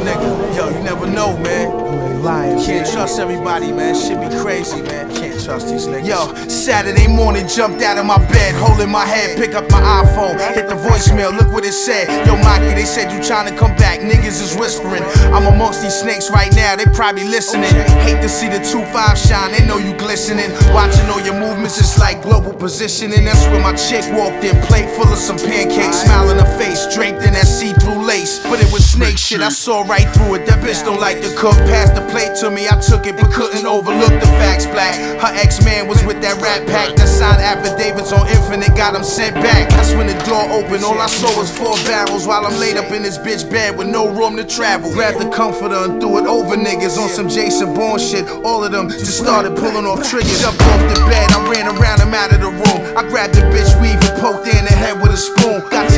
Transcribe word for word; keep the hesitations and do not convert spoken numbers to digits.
nigga. Yo, you never know, man. You ain't lying, Can't man. trust everybody, man. Shit be crazy, man. Can't trust these niggas. Yo, Saturday morning, jumped out of my bed, holding my head, pick up my iPhone, hit the voicemail, look what it said. Yo, Maki, they said you tryna come back, niggas is whispering. I'm amongst these snakes right now, they probably listening. Hate to see the two five shine, they know you glistening. Watching all your movements, it's like global positioning. That's where my chick walked in, plate full of some pancakes, smile on her face, draped in that see-through lace. But it was snake shit, I saw right through it. That bitch don't like to cook, passed the plate to me, I took it, but couldn't overlook the facts black. Her ex-man was with that rat pack that signed affidavits on Infinite, got him sent back. That's when the door opened, all I saw was four barrels while I'm laid up in this bitch bed with no room to travel. Grabbed the comforter and threw it over niggas on some Jason Bourne shit. All of them just started pulling off triggers. Jumped off the bed, I ran around him out of the room. I grabbed the bitch weave and poked her in the head with a spoon. Got to